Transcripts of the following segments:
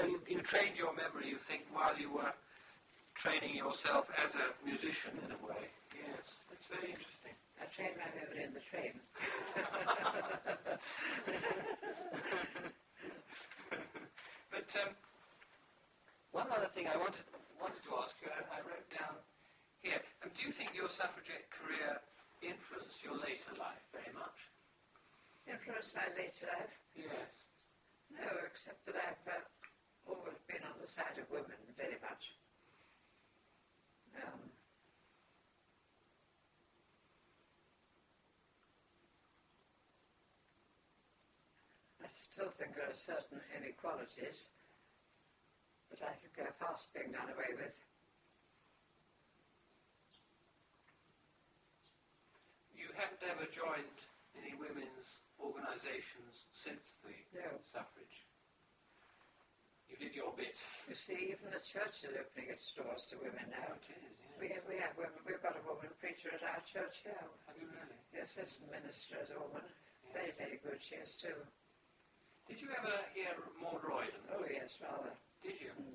So you trained your memory, you think, while you were training yourself as a musician in a way. Yes, that's very interesting. I trained my memory in the train. But one other thing I wanted to ask you, I wrote down here, do you think your suffragette career influenced your later life very much? Influenced my later life? Yes. No, except that I've always been on the side of women very much. I still think there are certain inequalities, but I think they're fast being done away with. You haven't ever joined any women's organisations since the suffrage? You did your bit. You see, even the church is opening its doors to women now. It is, yes. We have women. We've got a woman preacher at our church here. Have you really? The assistant minister is a woman. Yeah. Very, very good she is too. Did you ever hear Maud Royden? Oh yes, rather. Did you? Mm.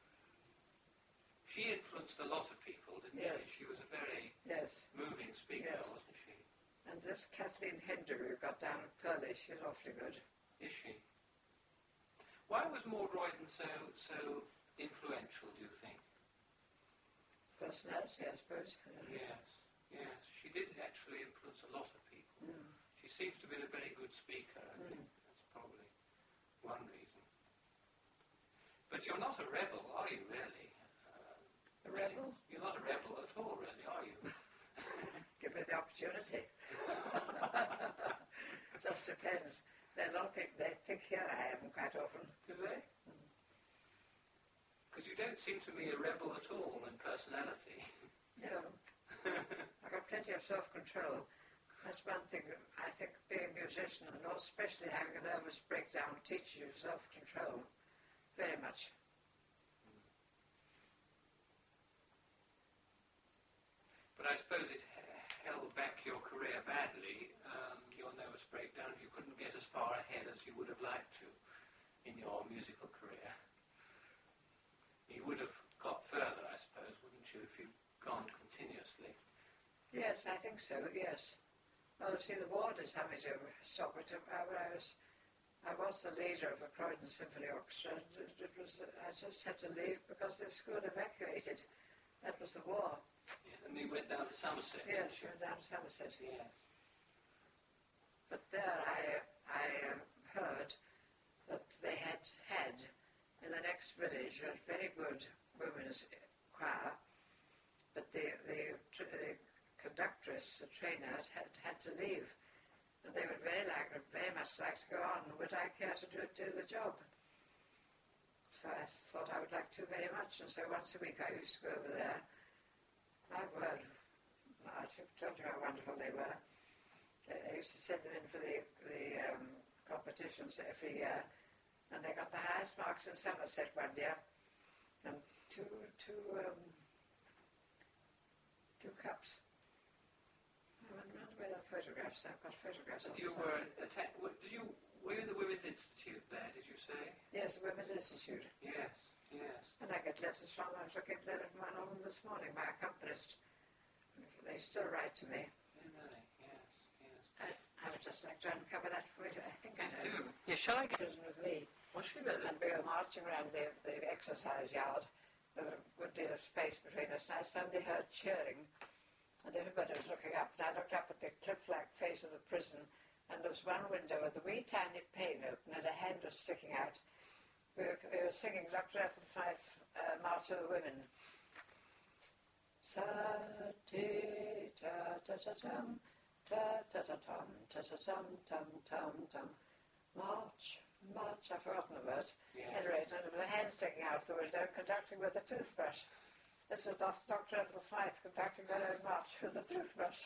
She influenced a lot of people, didn't she? She was a very moving speaker, wasn't she? And this Kathleen Hinder we've got down at Purley, she's awfully good. Is she? Why was Maud Royden so influential, do you think? Personality, I suppose. Yes. She did actually influence a lot of people. Mm. She seems to be a very good speaker, I think. That's probably one reason. But you're not a rebel, are you, really? A rebel? You're not a rebel at all, really, are you? Give me the opportunity. Just depends. There are a lot of people, they think here I am quite often. Do they? Because you don't seem to me a rebel at all in personality. No. I've got plenty of self-control. That's one thing that I think being a musician, and especially having a nervous breakdown, teaches you self-control very much. But I suppose it held back your career badly, your nervous breakdown. You couldn't get as far ahead as you would have liked to in your musical career. You would have got further, I suppose, wouldn't you, if you'd gone continuously? Yes, I think so, yes. Well, see, the war is having to stop it. I was the leader of a Croydon Symphony Orchestra. I just had to leave because the school evacuated. That was the war. Yeah, and you went down to Somerset? Yes, we went down to Somerset. Yes. But there I heard that they had in the next village a very good women's choir, but the conductress, the trainer, had to leave. And they would very much like to go on. Would I care to do the job? So I thought I would like to very much, and so once a week I used to go over there. My word, I told you how wonderful they were. I used to send them in for the competitions every year, and they got the highest marks in Somerset one year, and two cups. I wonder where the photographs. I've got photographs. And you were were you in the Women's Institute there? Did you say? Yes, the Women's Institute. Yes. And I get letters from them. I was looking at one of them this morning, my accompanist. They still write to me. Really? Yes. I would just like to uncover that for you. I think I do. Yeah, shall I get it with me? Was she really? And we were marching around the exercise yard with a good deal of space between us, and I suddenly heard cheering, and everybody was looking up, and I looked up at the cliff-like face of the prison, and there was one window with a wee tiny pane open, and a hand was sticking out. We were singing Dr. Ethel Smythe's March of the Women. Sa-ti-ta-ta-ta-tum, ta-ta-ta-tum, ta-ta-tum-tum-tum-tum. March, I've forgotten the words. Yes. Anyway, and there was a hand sticking out the window, conducting with a toothbrush. This was Dr. Ethel Smythe conducting her own march with a toothbrush.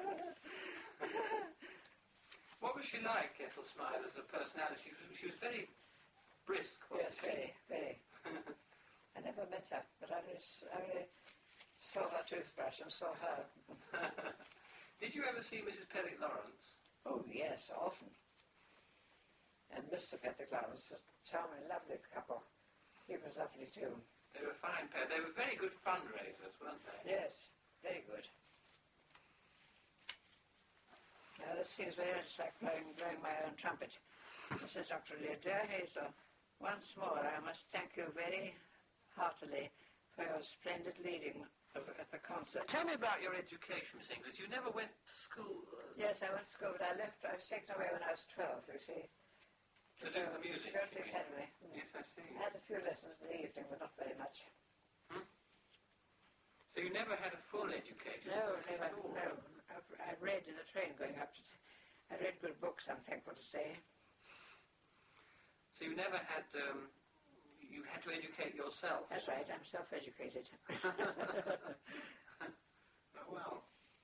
What was she like, Ethel Smythe, as a personality? She was very brisk, wasn't she? Yes, very. I never met her, but I only saw her toothbrush and saw her. Did you ever see Mrs. Pethick Lawrence? Oh, yes, often. And Mr. Pethick Lawrence, a charming, lovely couple. He was lovely too. They were a fine pair. They were very good fundraisers, weren't they? Yes, very good. Now this seems very much like blowing my own trumpet. This is Dr. Lear. Dear Hazel, once more I must thank you very heartily for your splendid leading at the concert. Tell me about your education, Miss Inglis. You never went to school? Yes, I went to school, but I left. I was taken away when I was 12, you see. To do the music? To go to the academy. Yes, I see. I had a few lessons in the evening, but not very much. So you never had a full education? No, at all? no. I read in the train going up to... I read good books, I'm thankful to say. So you never had... you had to educate yourself? That's right, I'm self-educated. Oh, well.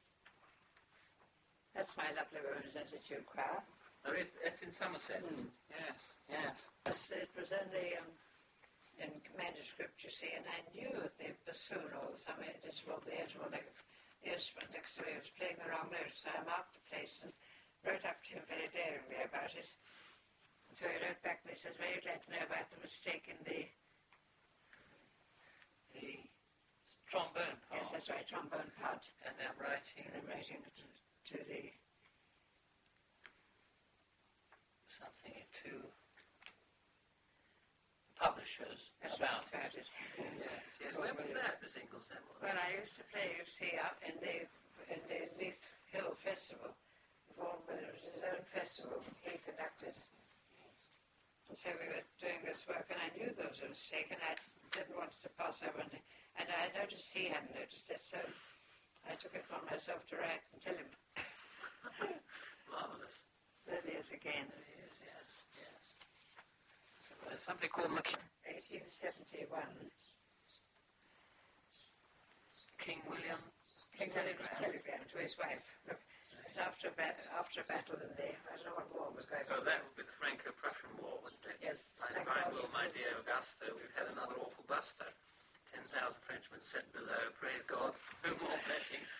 That's my lovely Women's Institute choir. It's in Somerset. Yes, yes. It was only in manuscript, you see, and I knew the bassoon or some interval, the instrument next to me was playing the wrong note, so I marked the place and wrote up to him very daringly about it. And so he wrote back and he says, very glad to know about the mistake in the... The trombone part? Yes, that's right, trombone part. And I'm writing... And I'm writing to the... Something to... publishers about it. Yes, yes. When was that, Miss Inglis? Well, I used to play, you see, up in the Leith Hill Festival. It was his own festival he conducted. And so we were doing this work, and I knew there was a mistake, and I didn't want to pass over. And I noticed he hadn't noticed it, so I took it upon myself to write and tell him. Marvellous. There he is again. There he is, yes, yes. So there's somebody called 1871. King William Telegram to his wife. Look, it's after a battle in the, I don't know what war was going on. Oh, that would be the Franco-Prussian War, wouldn't it? Yes. I will, my dear Augusta, we've had another awful buster. 10,000 Frenchmen sent below, praise God, no more blessings.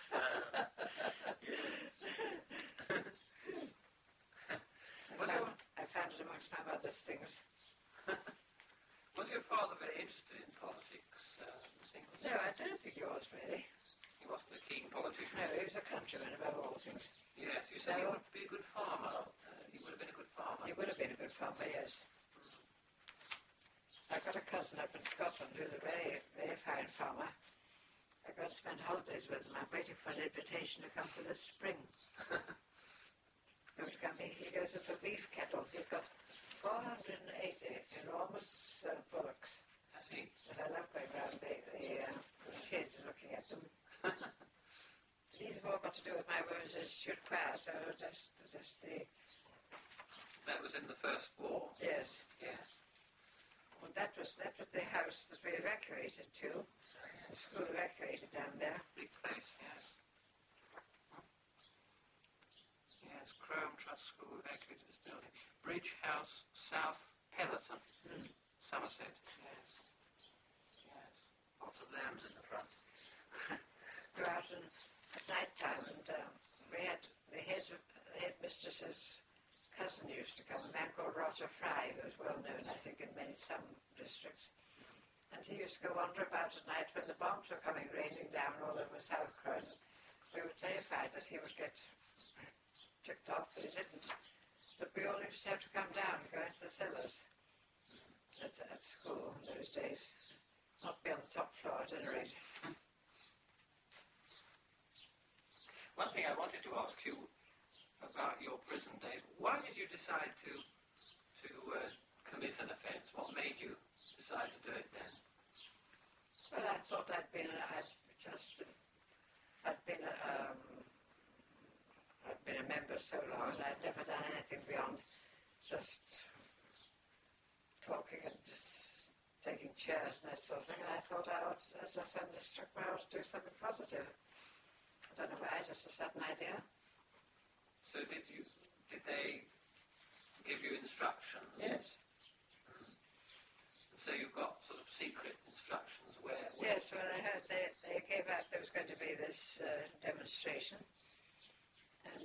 I found it amongst my mother's things. Was your father very interested in politics, Miss Inglis? No, I don't think he was really. He wasn't a keen politician? No, he was a countryman above all things. Yes, you said he would be a good farmer. He would have been a good farmer. He would have been a good farmer, yes. I've got a cousin up in Scotland who's a very, very fine farmer. I've got to spend holidays with him. I'm waiting for an invitation to come for this spring. He goes in for beef cattle. He's got 480 enormous bullocks. I see. But I love going around the sheds and looking at them. These have all got to do with my Women's Institute choir, so just the... That was in the First War? Yes. Yes. Well, that was the house that we evacuated to. The school evacuated down there. Big place, yes. Yes, Crome Trust School evacuated this building. Bridge House, South Peloton, Somerset. Yes. Yes. Lots of lambs in the front. Go out at night time, and we had the headmistress's cousin used to come, a man called Roger Fry, who was well known, I think, in some districts. And he used to go wander about at night when the bombs were coming raining down all over South Croydon. We were terrified that he would get ticked off, but he didn't. But we all used to have to come down and go into the cellars at school in those days. Not be on the top floor at any rate. One thing I wanted to ask you about your prison days. Why did you decide to commit an offence? What made you decide to do it then? Well, I thought I'd been a member so long, and I'd never done anything beyond just talking and just taking chairs and that sort of thing. And I thought it struck me I ought to do something positive. I don't know why, just a sudden idea. So did they give you instructions? Yes. So you've got sort of secret instructions where... Yes, well, I heard they gave out there was going to be this demonstration, and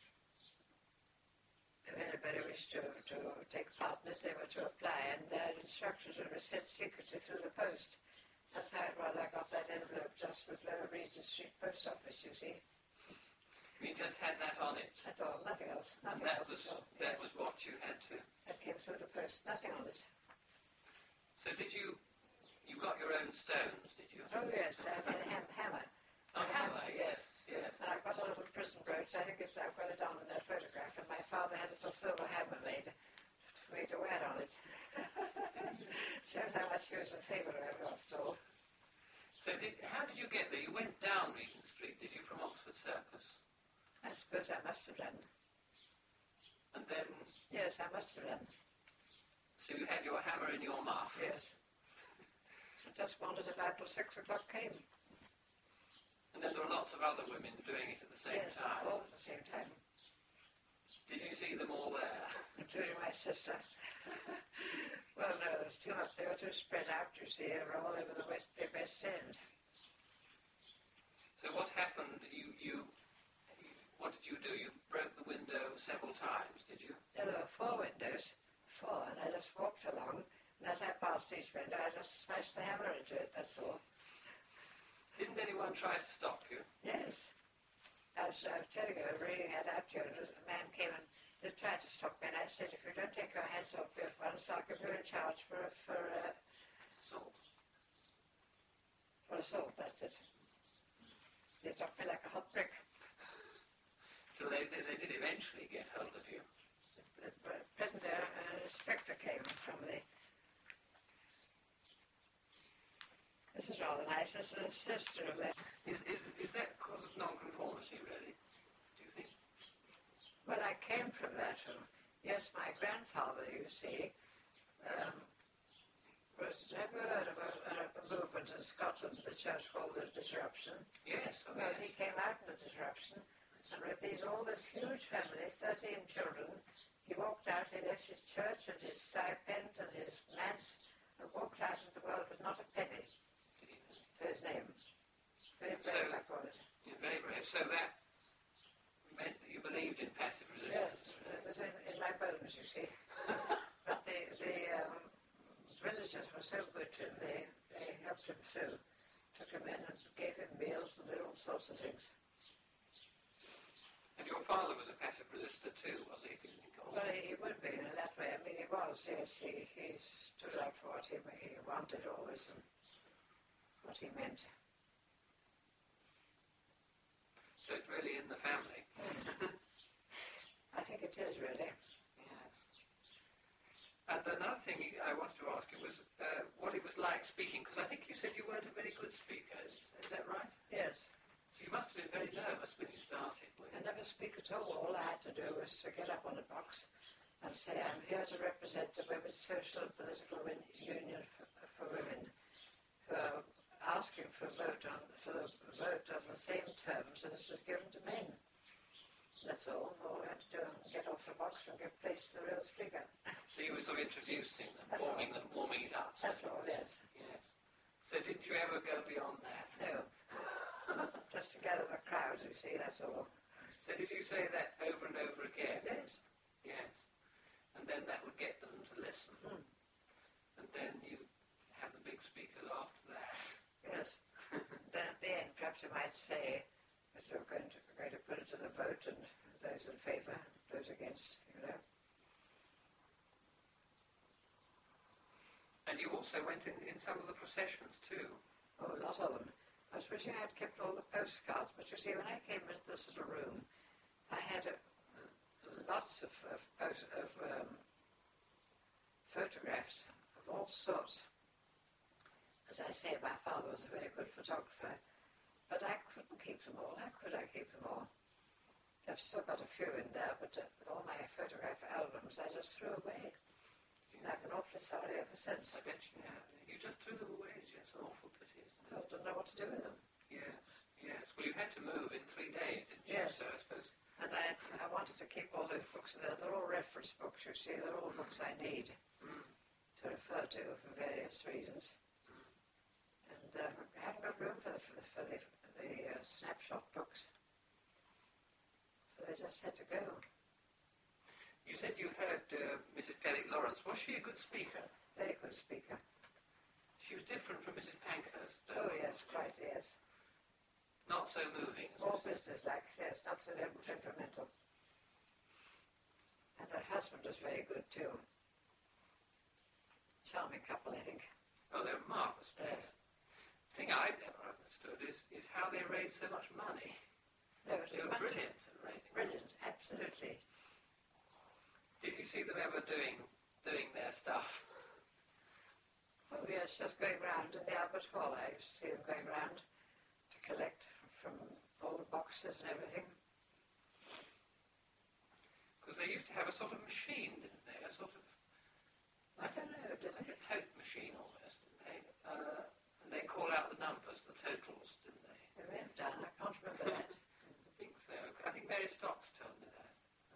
if anybody wished to take part in it, they were to apply, and in instructions were sent secretly through the post. That's how it was I got that envelope just with Lower Regent Street Post Office, you see. You just had that on it? That's all, nothing else. And Nothing else that at all. That was what you had to... That came through the post, nothing on it. So did you got your own stones, did you? Oh yes, I had a hammer. A hammer, yes. Yes, and I've got a little prison brooch. I think I've got it down in that photograph, and my father had a little silver hammer made for me to wear on it. Shows how much he was in favour of it, after all. So how did you get there? You went down Regent Street, did you, from Oxford Circus? I suppose I must have done. And then... Yes, I must have done. So you had your hammer in your muff? Yes. I just wandered about till 6 o'clock came. And then there were lots of other women doing it at the same time? Yes, all at the same time. Did you see them all there? Including my sister. Well, no, there was too much. They were too spread out, you see. They were all over the West End. So what happened? What did you do? You broke the window several times, did you? Yeah, there were 4 windows. 4, and I just walked along. And as I passed each window, I just smashed the hammer into it, that's all. Didn't anyone try to stop you? Yes. I was telling you, I really had out to you, and a man came and they tried to stop me, and I said, if you don't take your hands off me at once, I'll give you a charge for assault. For assault, that's it. They dropped me like a hot brick. So they did eventually get hold of you? The present inspector came from the... This is rather nice. This is a sister of that. Is that because of nonconformity, really, do you think? Well, I came from that. Yes, my grandfather, you see, have you heard of a movement in Scotland, the church called the Disruption? Yes. Well, he came out in the Disruption, and with all this huge family, 13 children, he walked out, he left his church and his stipend and his manse, and walked out into the world with not a penny for his name. Very brave, I call it. You're very brave. So that meant that you believed in passive resistance? Yes, it was in my bones, you see. But the villagers were so good to him, they helped him through, took him in and gave him meals and did all sorts of things. And your father was a passive resistor too, was he? Well, he would be in that way. I mean, he was, yes. He stood up for what he wanted always and what he meant. So it's really in the family? I think it is, really. Yes. And another thing I wanted to ask you was what it was like speaking, because I think you said you weren't a very good speaker. Is that right? Yes. So you must have been very nervous when you started. I never speak at all. All I had to do was to get up on a box and say, I'm here to represent the Women's Social and Political Union for Women, who are asking for the vote on the same terms as is given to men. That's all. All we had to do was get off the box and give place to the real speaker. So you were sort of introducing them, That's warming it up. That's all, yes. Yes. So didn't you ever go beyond that? No. Just to gather the crowd, you see, that's all. So did you say that over and over again? Yes. Yes. And then that would get them to listen. Mm. And then you have the big speakers after that. Yes. Then at the end, perhaps you might say that you're going to put it to the vote, and those in favour, those against, you know. And you also went in some of the processions too. Oh, a lot of them. I was wishing I'd kept all the postcards, but you see, when I came into this little room, I had lots of photographs of all sorts. As I say, my father was a very good photographer, but I couldn't keep them all. How could I keep them all? I've still got a few in there, but all my photograph albums I just threw away. And I've been awfully sorry ever since. I bet you have. You just threw them away. It's just an awful pity, isn't it? I don't know what to do with them. Yes, yes. Well, you had to move in 3 days, didn't you? Yes. So I suppose... And I wanted to keep all those books there. They're all reference books, you see. They're all books I need to refer to for various reasons. And I haven't got room for the snapshot books. So they just had to go. You said you heard Mrs. Pellick Lawrence. Was she a good speaker? Very good speaker. She was different from Mrs. Pankhurst. Oh, yes, quite, yes. Not so moving. More business-like, yes, not so temperamental. And her husband was very good, too. Charming couple, I think. Oh, they're marvellous. Yes. The thing I've never understood is how they raise so much money. No, They were brilliant at raising Brilliant, absolutely. Did you see them ever doing their stuff? Oh, yes, just going round in the Albert Hall. I used to see them going round to collect from old boxes and everything. Because they used to have a sort of machine, didn't they? A sort of... I don't know, did like they? a tote machine almost, didn't they? And they call out the numbers, the totals, didn't they? They may have done, I can't remember that. I think so. I think Mary Stocks told me that.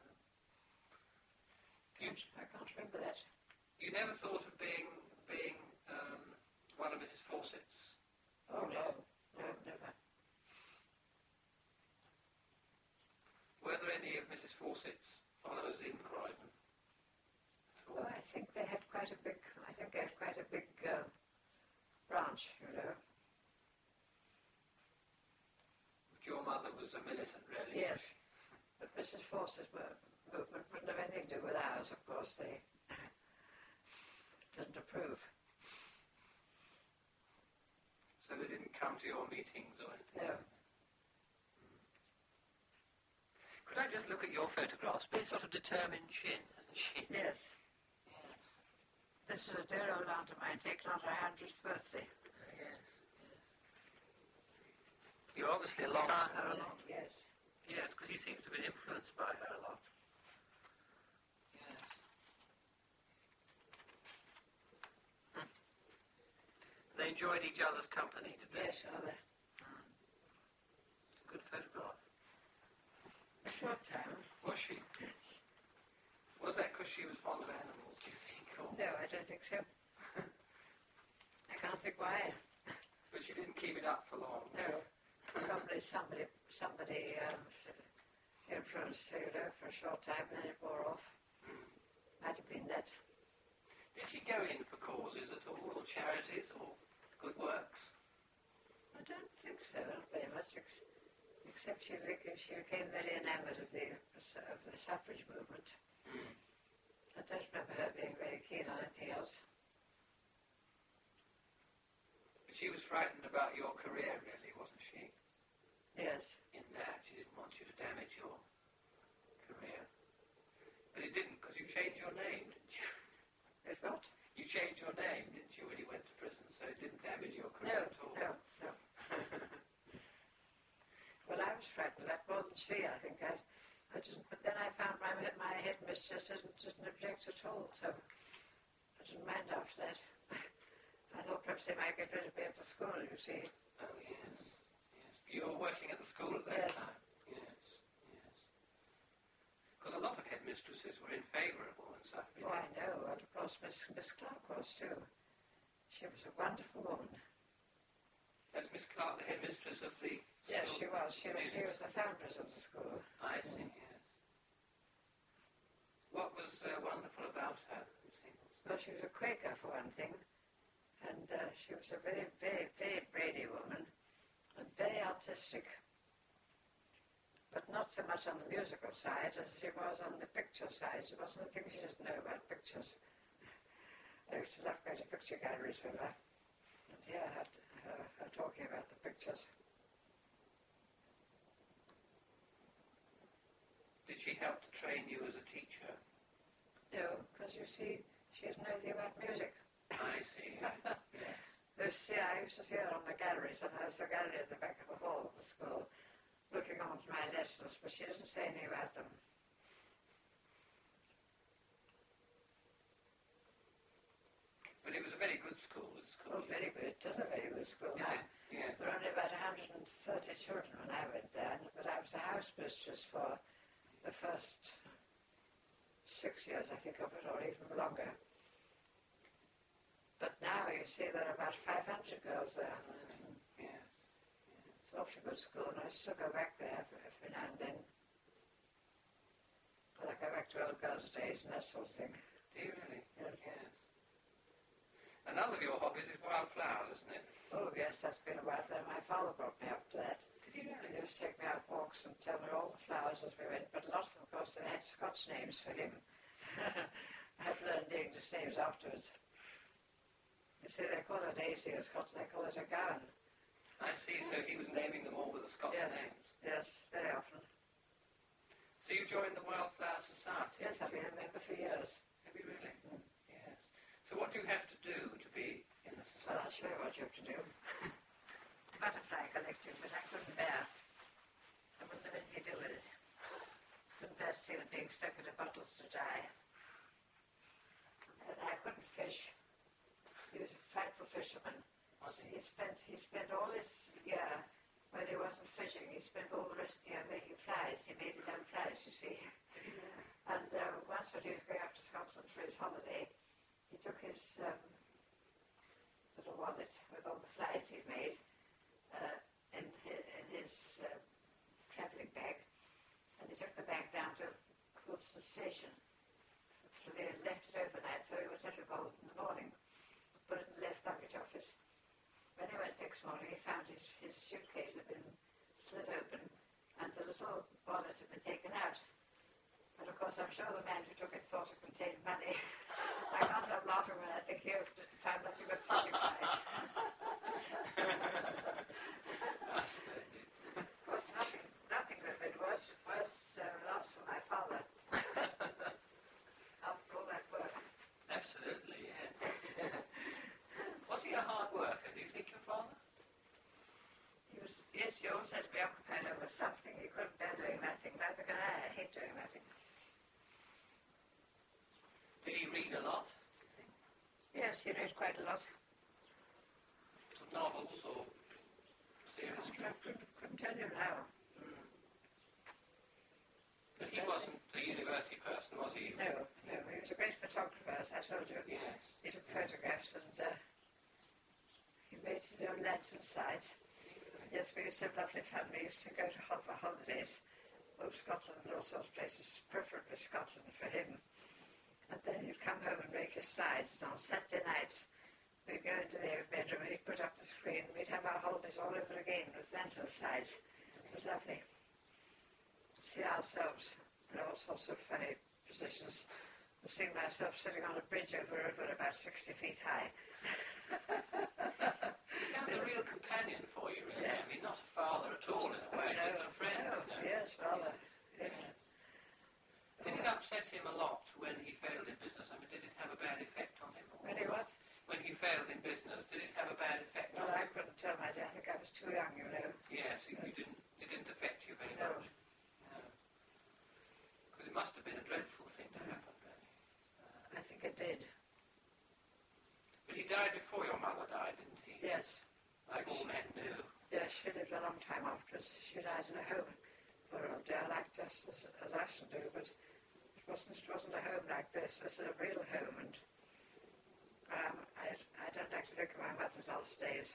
I can't remember that. You never thought of being one of Mrs. Fawcett's? Oh, no, never. Were there any of Mrs. Fawcett's followers in Croydon? Well, I think they had quite a big branch, you know. But your mother was a militant, really? Yes, but Mrs. Fawcett's movement wouldn't have anything to do with ours, of course. They didn't approve. So they didn't come to your meetings or anything? No. Could I just look at your photographs? Very sort of determined chin, hasn't she? Yes. Yes. This is a dear old aunt of mine taken on her 100th birthday. Yes, yes. You're obviously along with her a lot. Yes. Yes, because he seems to have been influenced by her a lot. Yes. They enjoyed each other's company, did they? Yes, rather. Good photograph. A short time. Was she? Was that because she was fond of animals, do you think? Or... No, I don't think so. I can't think why. But she didn't keep it up for long. No. Probably somebody influenced her, you know, for a short time, and then it wore off. Might have been that. Did she go in for causes at all, or charities, or good works? I don't think so, not very much, except she became very enamoured of the suffrage movement. I don't remember her being very keen on anything else. But she was frightened about your career, really, wasn't she? Yes. In that, she didn't want you to damage your career. But it didn't, because you changed your name, didn't you? If what? You changed your name, didn't you, when you went to prison, so it didn't damage your career at all. No. Well, I was frightened of that more than she, I think. I didn't, but then I found my headmistress didn't object at all, so I didn't mind after that. I thought perhaps they might get rid of me at the school, you see. Oh, yes. You were working at the school at that time? Yes. Because a lot of headmistresses were in favour of women's suffrage. Oh, I know, and of course Miss Clark was too. She was a wonderful woman. As Miss Clark, the headmistress of the school? Yes, she was. She was the foundress of the school. I see, yes. What was wonderful about her? Well, she was a Quaker, for one thing, and she was a very, very, very brainy woman, and very artistic, but not so much on the musical side as she was on the picture side. There wasn't a thing she didn't know about pictures. I used to love going to picture galleries with her, and hear her talking about the pictures. Did she help to train you as a teacher? No, because you see, she didn't know anything about music. I see, yes. You see, I used to see her on the gallery. Sometimes the gallery at the back of the hall of the school, looking on to my lessons, but she didn't say anything about them. But it was a very good school, Oh, very good. It is a very good school. Is it? Yeah. There were only about 130 children when I went there, but I was a house mistress for the first 6 years, I think, of it, or even longer. But now, you see, there are about 500 girls there. Yes. It's an awfully good school, and I still go back there every now and then. Well, I go back to old girls' days and that sort of thing. Do you really? Yes. Yes. Another of your hobbies is wildflowers, isn't it? Oh, yes, that's been a while there. My father brought me up to that. Did he really? He used to take me out walks and tell me all the flowers as we went, but a lot of them, of course, they had Scotch names for him. I had learned the English names afterwards. You see, they call her Daisy a Scotch, they call it a gown. I see, so he was naming them all with the Scotch names. Yes, very often. So you joined the Wildflower Society? Yes, I've been a member for years. Have you really? Mm. Yes. So what do you have to do to be in the society? Well, I'll show you what you have to do. Butterfly collecting, but I couldn't bear. I wouldn't have anything to do with it. Couldn't bear to see them being stuck into bottles to die. And I couldn't fish. He was a frightful fisherman. Was he? He spent all his year when he wasn't fishing. He spent all the rest of the year making flies. He made his own flies, you see. And once when he was going up to Scotland for his holiday, he took his little wallet with all the flies he'd made in his travelling bag, and he took the bag down to Coulston Station. So they left it overnight, so he was at Revolt in the morning, put it in the left luggage office. When he went next morning, he found his suitcase had been slit open, and the little wallet had been taken out. And of course, I'm sure the man who took it thought it contained money. I can't help laughing when I think he found nothing but fishing flies. Of course, nothing could have been worse loss for my father. After all that work. Absolutely, yes. Was he a hard worker, do you think, your father? Yes, he always had to be occupied over something. He couldn't bear doing nothing. Neither can I. I hate doing nothing. Did he read a lot, do you think? Yes, he read quite a lot. Novels or serious I couldn't tell you now. But he wasn't a university person, was he? No, he was a great photographer, as I told you. Yes. He took photographs and he made his own lantern slides. Yes, we used to have lovely fun. We used to go to for holidays, both Scotland and all sorts of places, preferably Scotland for him. And then he'd come home and make his slides. And on Saturday nights, we'd go into their bedroom and he'd put up the screen. We'd have our holidays all over again with lantern slides. It was lovely. See ourselves in all sorts of funny positions. I've seen myself sitting on a bridge over a river about 60 feet high. He sounds a real companion for you, really. Yes. I mean, not a father at all, in a way, just a friend. No. No. Yes, rather. Yes. Did it upset him a lot when he failed in business? I mean, did it have a bad effect on him? When he what? When he failed in business, did it have a bad effect Well, on I him? couldn't tell, my dear. I think I was too young, you know. Yes, it didn't affect you very No. much. No. Because it must have been a dreadful thing to happen, really. I think it did. But he died before your mother died, didn't he? Yes. Like all men do. Yes, she lived a long time afterwards. She died in a home for a dear, like just as I should do, but it wasn't a home like this. This is a real home, and I don't like to think of my mother's last days.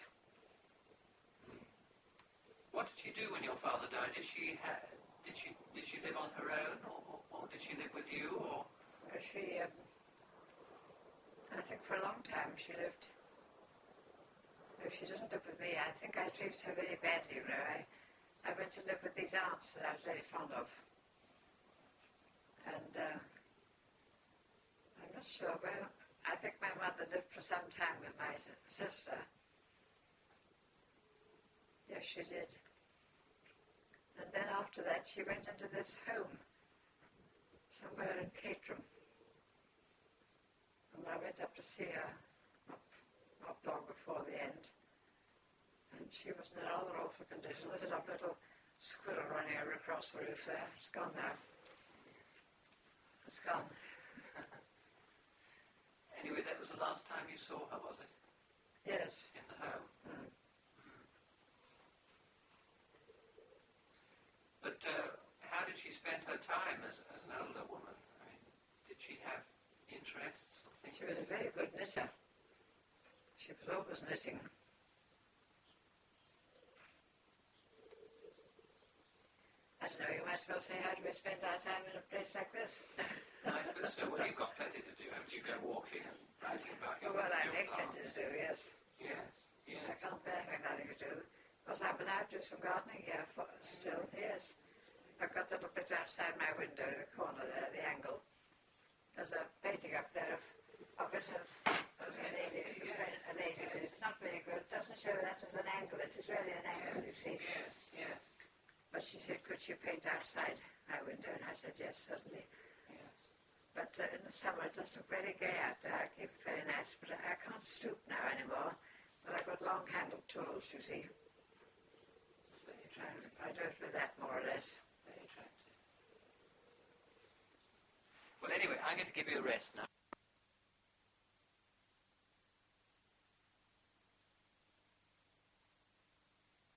What did she do when your father died? Did she live on her own, or did she live with you, or? She, I think for a long time she lived. No, she didn't live with me. I think I treated her very badly, you know. I went to live with these aunts that I was very fond of. And I'm not sure where. I think my mother lived for some time with my sister. Yes, she did. And then after that she went into this home somewhere in Caterham. And I went up to see her not long before the end. And she was in a rather awful condition. Look at that little squirrel running across the roof there. It's gone now. It's gone. Anyway, that was the last time you saw her, was it? Yes. In the home. Mm. But how did she spend her time as an older woman? I mean, did she have interests or things? She was a very good knitter. She was always knitting. I don't know, you might as well say, how do we spend our time in a place like this? I suppose so. Well, you've got plenty to do, haven't you? Go walking and writing about your Well, I your make plants. plenty to do, yes. Yes, yes. I can't bear having nothing to do. Because I'm allowed to do some gardening here still, yes. I've got a little bit outside my window, the corner there, the angle. There's a painting up there of a lady, but it's not very good. It doesn't show that as an angle. It is really an angle, you see. Yes, yes, But she said, could you paint outside my window? And I said, yes, certainly. yes. But in the summer it does look very gay out there. I keep it very nice. But I can't stoop now anymore. But I've got long-handled tools, you see. Very attractive. I do it with that, more or less. Very attractive. Well, anyway, I'm going to give you a rest now.